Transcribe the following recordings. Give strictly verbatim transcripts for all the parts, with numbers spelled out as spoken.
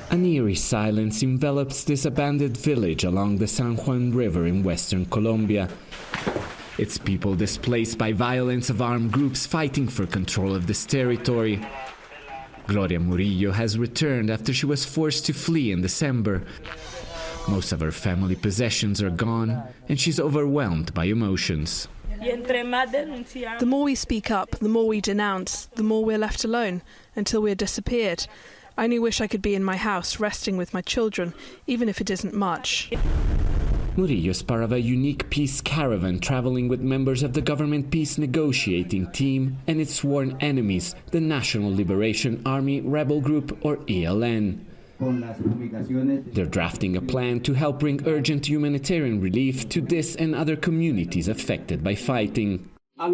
An eerie silence envelops this abandoned village along the San Juan River in western Colombia. Its people displaced by violence of armed groups fighting for control of this territory. Gloria Murillo has returned after she was forced to flee in December. Most of her family possessions are gone, and she's overwhelmed by emotions. The more we speak up, the more we denounce, the more we're left alone, until we're disappeared. I only wish I could be in my house, resting with my children, even if it isn't much. Murillo is part of a unique peace caravan traveling with members of the government peace negotiating team and its sworn enemies, the National Liberation Army Rebel Group, or E L N. They're drafting a plan to help bring urgent humanitarian relief to this and other communities affected by fighting. We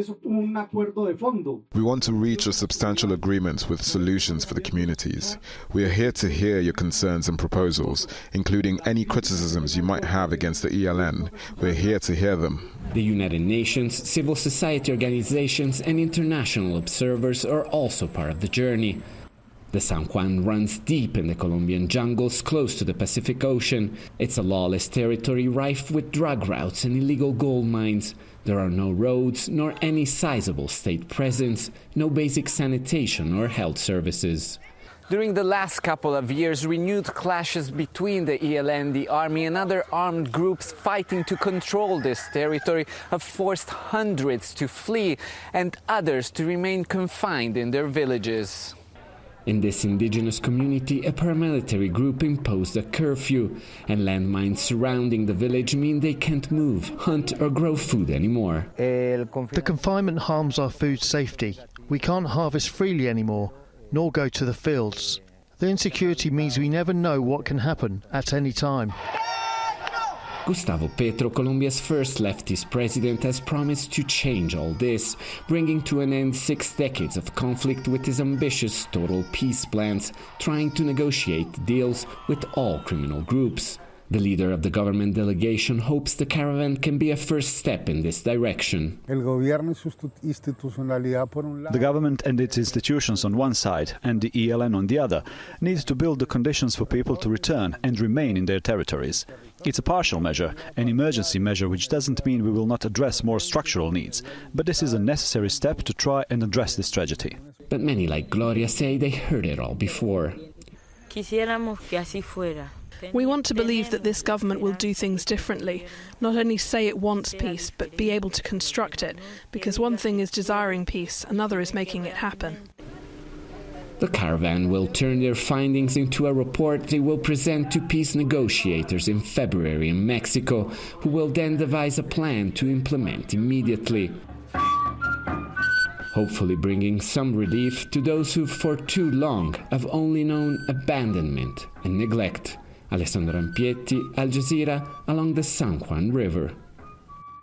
want to reach a substantial agreement with solutions for the communities. We are here to hear your concerns and proposals, including any criticisms you might have against the E L N. We're here to hear them. The United Nations, civil society organizations, and international observers are also part of the journey. The San Juan runs deep in the Colombian jungles close to the Pacific Ocean. It's a lawless territory rife with drug routes and illegal gold mines. There are no roads, nor any sizable state presence, no basic sanitation or health services. During the last couple of years, renewed clashes between the E L N, the army, and other armed groups fighting to control this territory have forced hundreds to flee and others to remain confined in their villages. In this indigenous community, a paramilitary group imposed a curfew, and landmines surrounding the village mean they can't move, hunt, or grow food anymore. The confinement harms our food safety. We can't harvest freely anymore, nor go to the fields. The insecurity means we never know what can happen at any time. Gustavo Petro, Colombia's first leftist president, has promised to change all this, bringing to an end six decades of conflict with his ambitious total peace plans, trying to negotiate deals with all criminal groups. The leader of the government delegation hopes the caravan can be a first step in this direction. The government and its institutions on one side and the E L N on the other need to build the conditions for people to return and remain in their territories. It's a partial measure, an emergency measure, which doesn't mean we will not address more structural needs, but this is a necessary step to try and address this tragedy. But many like Gloria say they heard it all before. We want to believe that this government will do things differently, not only say it wants peace, but be able to construct it, because one thing is desiring peace, another is making it happen. The caravan will turn their findings into a report they will present to peace negotiators in February in Mexico, who will then devise a plan to implement immediately, hopefully bringing some relief to those who for too long have only known abandonment and neglect. Alessandro Ampietti, Al Jazeera, along the San Juan River.